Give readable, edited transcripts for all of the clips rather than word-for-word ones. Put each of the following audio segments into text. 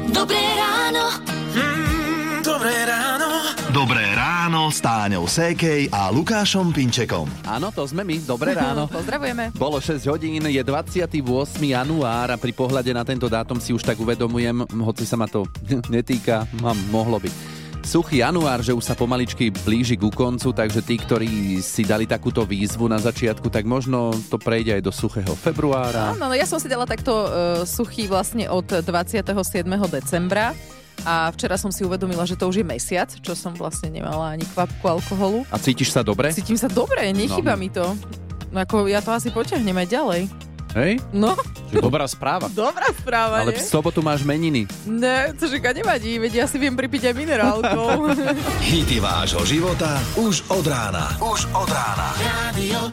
Dobré ráno. Dobré ráno. Dobré ráno s Táňou Sékej a Lukášom Pinčekom. Áno, to sme my. Dobré ráno. Pozdravujeme. Bolo 6 hodín, je 28. január a pri pohľade na tento dátum si už tak uvedomujem, hoci sa ma to netýka, mohlo by. Suchý január, že už sa pomaličky blíži ku koncu, takže tí, ktorí si dali takúto výzvu na začiatku, tak možno to prejde aj do suchého februára. Áno, ja som si dala takto suchý vlastne od 27. decembra. A včera som si uvedomila, že to už je mesiac, čo som vlastne nemala ani kvapku alkoholu. A cítiš sa dobre? Cítim sa dobre, nechýba mi to. No ako ja to asi potiahnem aj ďalej. Hej? No. Dobrá správa. Dobrá správa, Ale v sobotu máš meniny. Ne, cože nevadí, veď ja si viem pripiť aj minerálkou. Hity vášho života už od rána. Rádio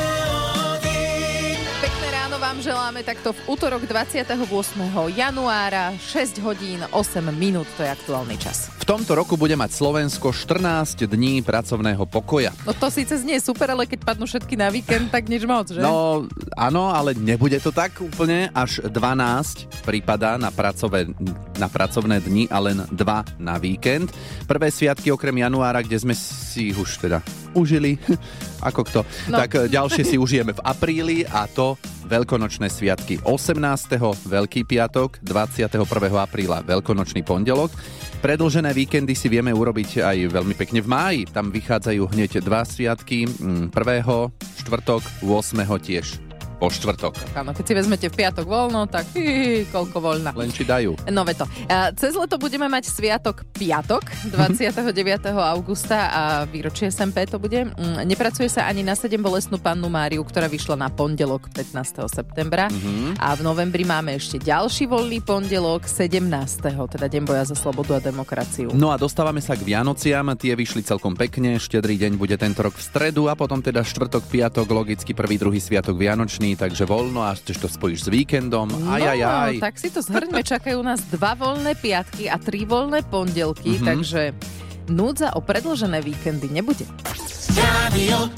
Pekné ráno vám želáme takto v útorok 28. januára, 6 hodín 8 minút, to je aktuálny čas. V tomto roku bude mať Slovensko 14 dní pracovného pokoja. No to síce znie super, ale keď padnú všetky na víkend, tak nič moc, že? No áno, ale nebude to tak úplne. Až 12 prípada na pracovné dni a len 2 na víkend. Prvé sviatky okrem januára, kde sme si ich už teda užili, ako kto. No. Tak ďalšie si užijeme v apríli a to veľkonočné sviatky. 18. Veľký piatok, 21. apríla Veľkonočný pondelok. Predĺžené víkendy si vieme urobiť aj veľmi pekne v máji. Tam vychádzajú hneď 2 sviatky. 1. štvrtok, 8. tiež po štvrtok. Áno, keď si vezmete v piatok voľno, tak koľko voľna. Len či dajú. No veto. Cez leto budeme mať sviatok piatok, 29. augusta a výročie SMP to bude. Nepracuje sa ani na 7 bolestnú pannu Máriu, ktorá vyšla na pondelok 15. septembra. A v novembri máme ešte ďalší voľný pondelok 17. teda Deň boja za slobodu a demokraciu. No a dostávame sa k Vianociam, tie vyšli celkom pekne. Štedrý deň bude tento rok v stredu a potom teda štvrtok, piatok, logicky prvý, druhý sviatok Vianočný, takže voľno a ešte to spojíš s víkendom. Ajajaj. No, tak si to zhrňme, čakajú nás 2 voľné piatky a 3 voľné pondelky, takže núdza o predĺžené víkendy nebude. Rádio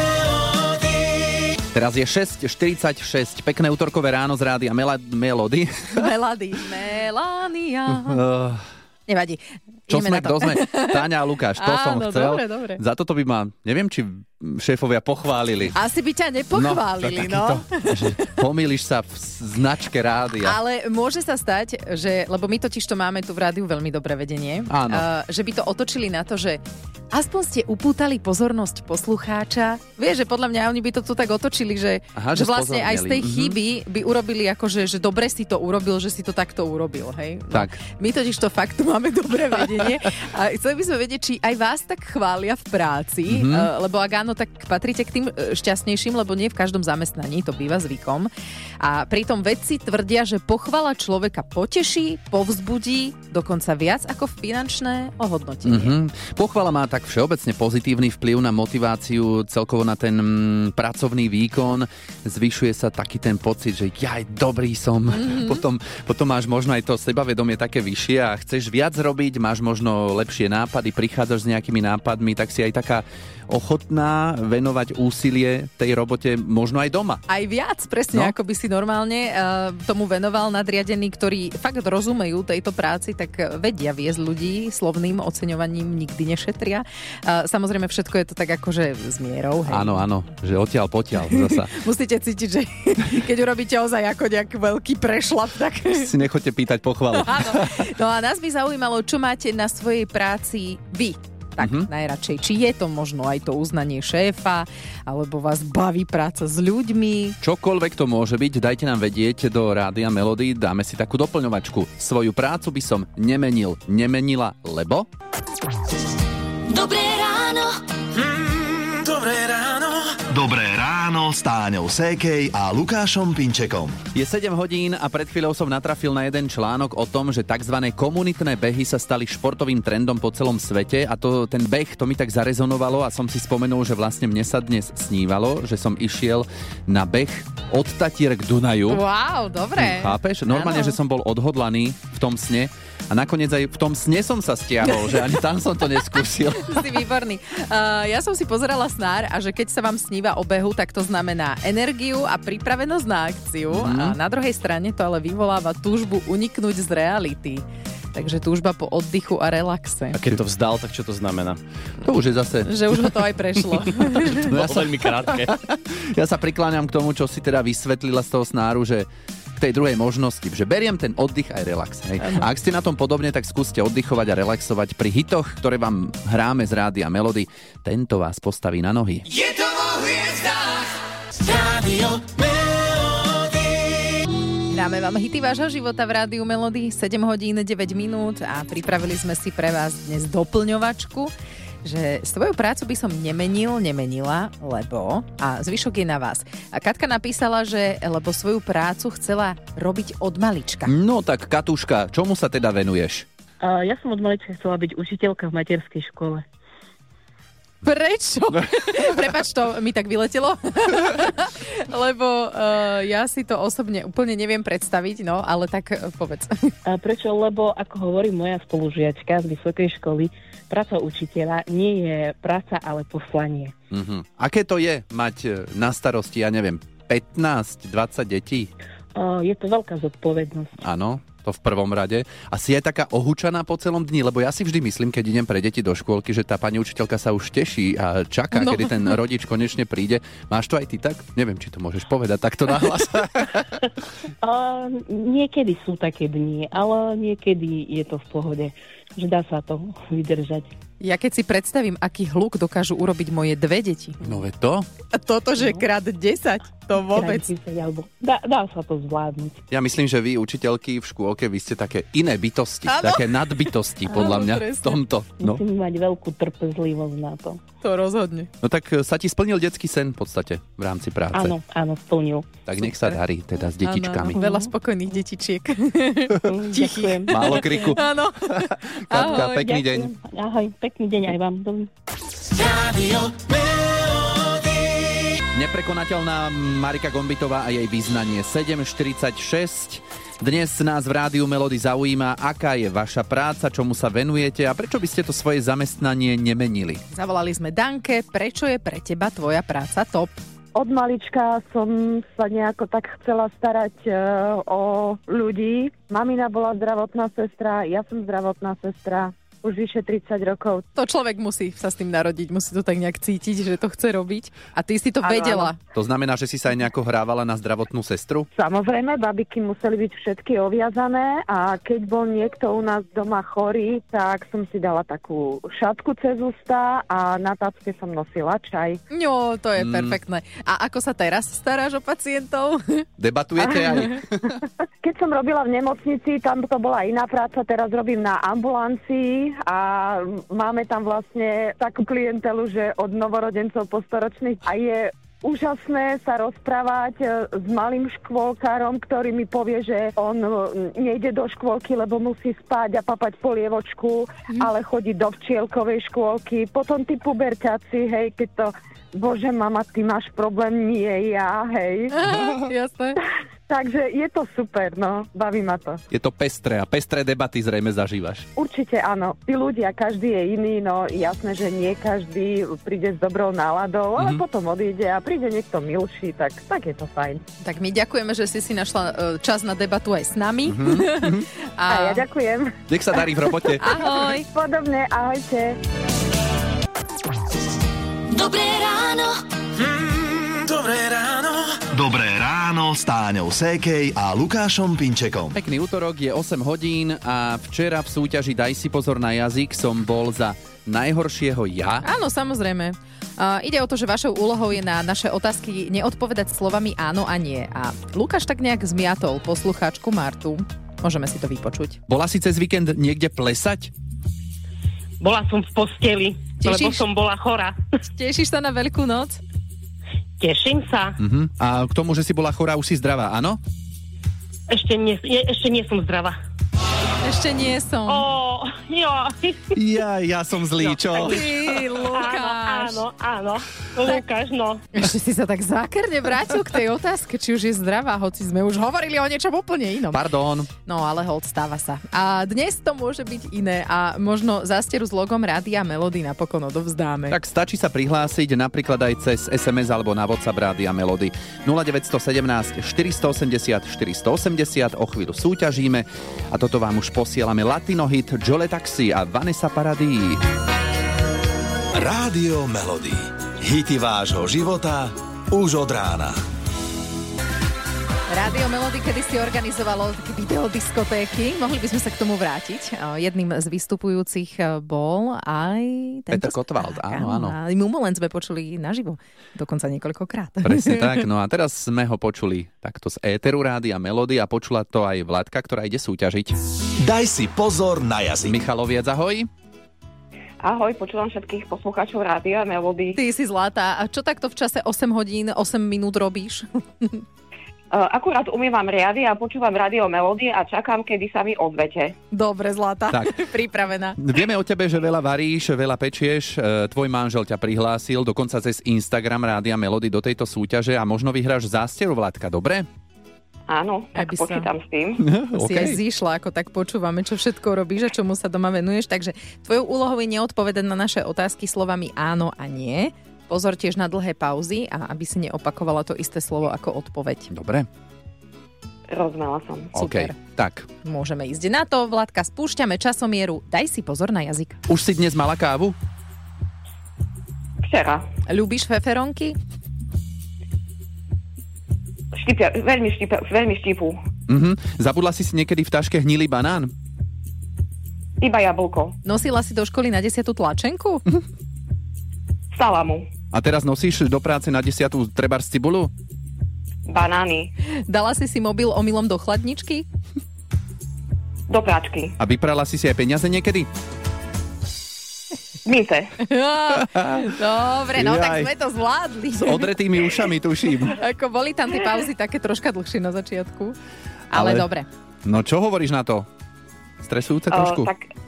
Teraz je 6:46, pekné útorkové ráno z rádia Melody. Melania. Nevadí. Čo sme, kto sme? Táňa a Lukáš, to som chcel. Dobre. Za toto by ma, neviem, či šéfovia pochválili. Asi by ťa nepochválili, Že pomýliš sa v značke rádia. Ale môže sa stať, že, lebo my totiž to máme tu v rádiu veľmi dobré vedenie, že by to otočili na to, že aspoň ste upútali pozornosť poslucháča. Vieš, že podľa mňa oni by to tu tak otočili, že vlastne aj z tej chyby by urobili akože, že dobre si to urobil, že si to takto urobil, hej? No, tak. My totiž to fakt tu máme dobré vedenie a chceli by sme vedieť, či aj vás tak chvália v práci, lebo ak áno, tak patríte k tým šťastnejším, lebo nie v každom zamestnaní to býva zvykom. A pritom vedci tvrdia, že pochvala človeka poteší, povzbudí, dokonca viac ako finančné ohodnotenie. Pochvala má tak všeobecne pozitívny vplyv na motiváciu, celkovo na ten pracovný výkon. Zvyšuje sa taký ten pocit, že ja dobrý som. Potom máš možno aj to sebavedomie také vyššie a chceš viac robiť, máš možno lepšie nápady, prichádzaš s nejakými nápadmi, tak si aj taká ochotná venovať úsilie tej robote možno aj doma. Aj viac, presne ako by si normálne tomu venoval nadriadení, ktorí fakt rozumejú tejto práci, tak vedia viesť ľudí, slovným oceňovaním nikdy nešetria. Samozrejme všetko je to tak akože s mierou. Hej. Áno, že odtiaľ potiaľ zasa. Musíte cítiť, že keď urobíte ozaj ako nejaký veľký prešlap, tak si nechoďte pýtať pochvalu. Áno. No a nás by zaujímalo, čo máte na svojej práci vy. Tak najradšej. Či je to možno aj to uznanie šéfa, alebo vás baví práca s ľuďmi. Čokoľvek to môže byť, dajte nám vedieť do Rádia Melody, dáme si takú doplňovačku. Svoju prácu by som nemenila, lebo... Dobré ráno. Dobré ráno. Dobré ráno s Táňou Sékej a Lukášom Pinčekom. Je 7 hodín a pred chvíľou som natrafil na jeden článok o tom, že tzv. Komunitné behy sa stali športovým trendom po celom svete a ten beh, to mi tak zarezonovalo a som si spomenul, že vlastne mne sa dnes snívalo, že som išiel na beh od Tatier k Dunaju. Wow, dobre. Chápeš? Normálne, že som bol odhodlaný v tom sne A nakoniec aj v tom sne som sa stiahol, že ani tam som to neskúsil. Si výborný. Ja som si pozerala snár a že keď sa vám sníva o behu, tak to znamená energiu a pripravenosť na akciu. A na druhej strane to ale vyvoláva túžbu uniknúť z reality. Takže túžba po oddychu a relaxe. A keď to vzdal, tak čo to znamená? To už je zase... Že už ho to aj prešlo. No veľmi krátke. Ja sa prikláňam k tomu, čo si teda vysvetlila z toho snáru, že k tej druhej možnosti, že beriem ten oddych aj relax. Hej. A ak ste na tom podobne, tak skúste oddychovať a relaxovať pri hitoch, ktoré vám hráme z Rádia Melody. Tento vás postaví na nohy. Je to o hviezdách. Rádio Melody. Dáme vám hity vášho života v Rádiu Melody, 7 hodín 9 minút a pripravili sme si pre vás dnes doplňovačku, že svoju prácu by som nemenila, lebo... A zvyšok je na vás. A Katka napísala, že lebo svoju prácu chcela robiť od malička. No tak, Katuška, čomu sa teda venuješ? Ja som od malička chcela byť učiteľka v materskej škole. Prečo? Prepáč, to mi tak vyletelo. Lebo ja si to osobne úplne neviem predstaviť, no, ale tak povedz. Prečo? Lebo, ako hovorí moja spolužiačka z vysokej školy, práca učiteľa nie je práca, ale poslanie. Aké to je mať na starosti, ja neviem, 15-20 detí? Je to veľká zodpovednosť. Áno, to v prvom rade. A si aj taká ohúčaná po celom dni, lebo ja si vždy myslím, keď idem pre deti do škôlky, že tá pani učiteľka sa už teší a čaká, kedy ten rodič konečne príde. Máš to aj ty tak? Neviem, či to môžeš povedať takto nahlas. Niekedy sú také dni, ale niekedy je to v pohode, že dá sa to vydržať. Ja keď si predstavím, aký hluk dokážu urobiť moje dve deti. No veď to? A toto, že krát 10, to vôbec. Dá sa to zvládnuť. Ja myslím, že vy, učiteľky v škôlke, vy ste také iné bytosti, také nadbytosti, podľa mňa v tomto. No. Musím mať veľkú trpezlivosť na to. To rozhodne. No tak sa ti splnil detský sen v podstate v rámci práce. Áno, splnil. Tak nech sa darí teda s detičkami. Áno. Veľa spokojných detičiek. Ďakujem. Málo kriku. Áno. Katka, pekný deň. Ahoj, pekný deň aj vám. Rádio Melody. Neprekonateľná Marika Gombitová a jej význanie 7:46. Dnes nás v Rádiu Melody zaujíma, aká je vaša práca, čomu sa venujete a prečo by ste to svoje zamestnanie nemenili. Zavolali sme Danke, prečo je pre teba tvoja práca top? Od malička som sa nejako tak chcela starať o ľudí. Mamina bola zdravotná sestra, ja som zdravotná sestra. Už vyše 30 rokov. To človek musí sa s tým narodiť, musí to tak nejak cítiť, že to chce robiť. A ty si to vedela. Áno. To znamená, že si sa aj nejako hrávala na zdravotnú sestru? Samozrejme, babiky museli byť všetky oviazané a keď bol niekto u nás doma chorý, tak som si dala takú šatku cez ústa a na tácke som nosila čaj. No, to je perfektné. A ako sa teraz staráš o pacientov? Debatujete aj? Keď som robila v nemocnici, tam to bola iná práca, teraz robím na ambulancii a máme tam vlastne takú klientelu, že od novorodencov po storočných a je úžasné sa rozprávať s malým škôlkárom, ktorý mi povie, že on nejde do škôlky, lebo musí spať a papať polievočku, ale chodí do včielkovej škôlky. Potom tí puberťáci, hej, keď to bože, mama, ty máš problém, nie ja, hej. Jasné. Takže je to super, no, baví ma to. Je to pestré a pestré debaty zrejme zažívaš. Určite áno. Tí ľudia, každý je iný, no jasné, že nie každý príde s dobrou náladou, ale potom odíde a príde niekto milší, tak je to fajn. Tak my ďakujeme, že si našla čas na debatu aj s nami. A ja ďakujem. Nech sa darí v robote. Ahoj. Podobne, ahojte. Dobré ráno. Dobré ráno. Dobré ráno s Táňou Sékej a Lukášom Pinčekom. Pekný útorok, je 8 hodín a včera v súťaži Daj si pozor na jazyk som bol za najhoršieho ja. Áno, samozrejme. Ide o to, že vašou úlohou je na naše otázky neodpovedať slovami áno a nie. A Lukáš tak nejak zmiatol poslucháčku Martu. Môžeme si to vypočuť. Bola si cez víkend niekde plesať? Bola som v posteli, lebo som bola chorá. Tešíš sa na Veľkú noc? Teším sa. A k tomu, že si bola chorá, už si zdravá, áno? Ešte nie som zdravá. Ešte nie som. Jo. Ja som zlý, čo? Ty, Lukáš. Áno. Áno. Lukáš, no. Ešte si sa tak zákerne vrátil k tej otázke, či už je zdravá, hoci sme už hovorili o niečom úplne inom. Pardon. No ale hold, stáva sa. A dnes to môže byť iné a možno zásteru s logom Rádia Melody napokon odovzdáme. Tak stačí sa prihlásiť napríklad aj cez SMS alebo na WhatsApp Rádia Melody 0917 480 480. O chvíľu súťažíme a toto vám už posielame Latino hit Jole Taxi a Vanessa Paradis. Rádio Melody. Hity vášho života už od rána. Rádio Melody kedysi organizovalo také videodiskotéky. Mohli by sme sa k tomu vrátiť. Jedným z vystupujúcich bol aj... Peter Kotwald, áno. A Mumu len sme počuli naživo. Dokonca niekoľkokrát. Presne tak. No a teraz sme ho počuli takto z éteru Rádia Melody a počula to aj Vladka, ktorá ide súťažiť. Daj si pozor na jazyk. Michaloviec, ahoj. Ahoj, počúvam všetkých poslucháčov Rádia Melody. Ty si zlatá. A čo takto v čase 8 hodín, 8 minút robíš? Akurát umývam riady a počúvam Rádio Melody a čakám, kedy sa mi ozvete. Dobre, zlatá. Tak. Pripravená. Vieme o tebe, že veľa varíš, veľa pečieš. Tvoj manžel ťa prihlásil dokonca cez Instagram Rádia Melody do tejto súťaže a možno vyhráš zásteru, Vladka, dobre? Áno, tak počítam s tým. Si aj zišla, ako tak počúvame, čo všetko robíš a čomu sa doma venuješ. Takže tvojou úlohou je neodpovedať na naše otázky slovami áno a nie. Pozor tiež na dlhé pauzy a aby si neopakovala to isté slovo ako odpoveď. Dobre. Rozumela som. Super. OK, tak. Môžeme ísť na to. Vladka, spúšťame časomieru. Daj si pozor na jazyk. Už si dnes mala kávu? Včera. Ľúbiš feferonky? Veľmi štípu. Zabudla si niekedy v taške hnilý banán? Iba jablko. Nosila si do školy na 10. tlačenku? Salamu. A teraz nosíš do práce na 10. trebárs cibulu? Banány. Dala si mobil omylom do chladničky? Do práčky. A vyprala si aj peniaze niekedy? Mince. Dobre, no tak sme to zvládli. S odretými ušami, tuším. Ako boli tam tie pauzy také troška dlhšie na začiatku. Ale dobre. No čo hovoríš na to? Stresujúce trošku?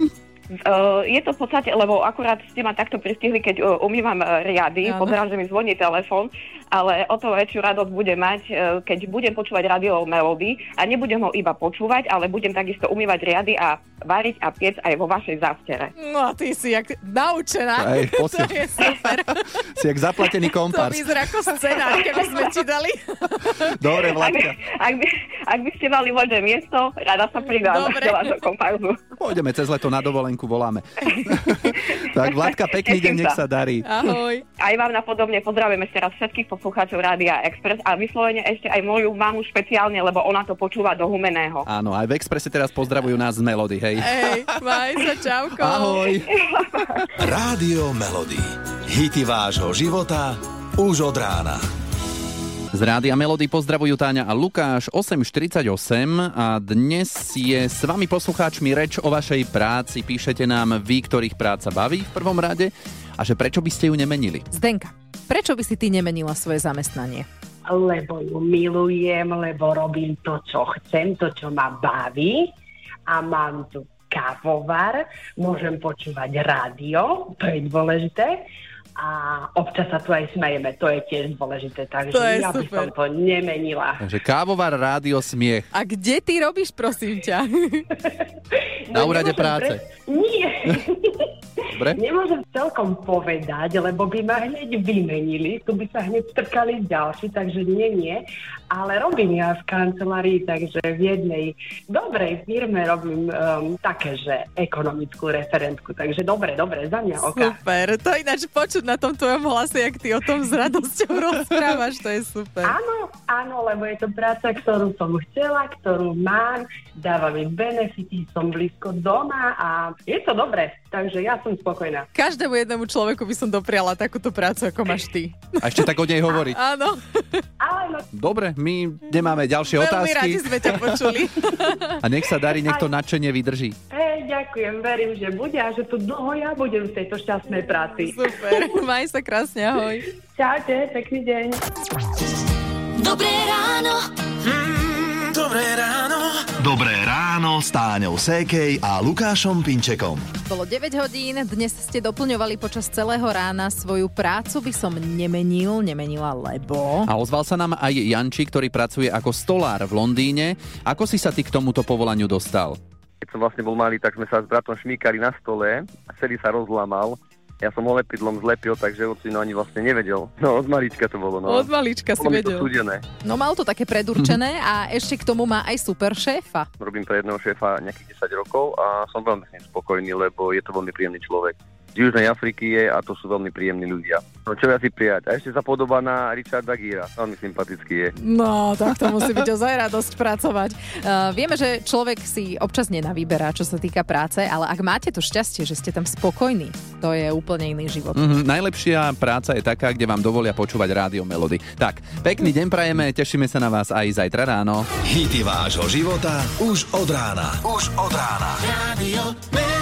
Je to v podstate, lebo akurát ste ma takto pristihli, keď umývam riady, pozerám, že mi zvoní telefón, ale o to väčšiu radosť budem mať, keď budem počúvať Rádio Melody a nebudem ho iba počúvať, ale budem takisto umývať riady a variť a piec aj vo vašej zástere. No a ty si jak naučená. To je super. Si jak zaplatený kompárs. To vyzerá ako scenár, keby sme ti dali. Dobre, Vladka. Ak by ste mali voľné miesto, rada sa pridám do vášho komparzu. Pôjdeme cez leto na dovolenku, voláme. Tak, Vladka, pekný deň, nech sa darí. Ahoj. Aj vám napodobne pozdravujem ešte raz všetkých poslucháčov Rádia Express a vyslovene ešte aj moju mamu špeciálne, lebo ona to počúva do Humeného. Áno, aj v Expresse teraz pozdravujú nás z Melody, hej. Hej, maj sa, čauko. Ahoj. Rádio Melody. Hity vášho života už od rána. Z Rádia Melody pozdravujú Táňa a Lukáš, 8.48 a dnes je s vami poslucháčmi reč o vašej práci. Píšete nám vy, ktorých práca baví v prvom rade a že prečo by ste ju nemenili. Zdenka, prečo by si ty nemenila svoje zamestnanie? Lebo ju milujem, lebo robím to, čo chcem, to, čo ma baví a mám tu kávovar, môžem počúvať rádio, to je dôležité. A občas sa tu aj smejeme, to je tiež dôležité, takže ja by som to nemenila. Takže kávovar, rádio, smiech. A kde ty robíš, prosím ťa? Na úrade práce. Nie. Dobre? Nemôžem celkom povedať, lebo by ma hneď vymenili, tu by sa hneď strkali ďalší, takže nie. Ale robím ja v kancelárii, takže v jednej dobrej firme robím také, že ekonomickú referentku, takže dobre, za mňa oka. Super, to ináč počuť na tom tvojom hlase, jak ty o tom s radosťou rozprávaš, to je super. Áno, lebo je to práca, ktorú som chcela, ktorú mám, dáva mi benefity, som blízko doma a je to dobré, takže ja som spokojná. Každému jednému človeku by som dopriala takúto prácu, ako máš ty. A ešte tak o nej hovoriť. Áno. Dobre, my nemáme ďalšie otázky. Veľmi radi sme ťa počuli. A nech sa darí, nech to nadšenie vydrží. Ďakujem, verím, že bude a že tu dlho ja budem v tejto šťastnej práci. Super, maj sa krásne, ahoj. Čaute, pekný deň. Dobré ráno. Dobré ráno s Táňou Sékej a Lukášom Pinčekom. Bolo 9 hodín, dnes ste doplňovali počas celého rána svoju prácu by som nemenila, lebo... A ozval sa nám aj Janči, ktorý pracuje ako stolár v Londýne. Ako si sa ty k tomuto povolaniu dostal? Keď som vlastne bol malý, tak sme sa s bratom šmýkali na stole a celý sa rozlamal. Ja som ho lepidlom zlepil, takže ocino ani vlastne nevedel. No, od malička to bolo. No. Od malička si vedel. No mal to také predurčené a ešte k tomu má aj super šéfa. Robím pre jedného šéfa nejakých 10 rokov a som veľmi spokojný, lebo je to veľmi príjemný človek. Z Južnej Afriky je a to sú veľmi príjemní ľudia. No čo ja si prijať? A ešte sa podobá na Richarda Gíra. Veľmi sympatický je. No, tak to musí byť ozaj radosť pracovať. Vieme, že človek si občas nenavyberá, čo sa týka práce, ale ak máte to šťastie, že ste tam spokojní, to je úplne iný život. Najlepšia práca je taká, kde vám dovolia počúvať Rádio Melody. Tak, pekný deň prajeme, tešíme sa na vás aj zajtra ráno. Hity vášho života už od rána. Rádio Melody.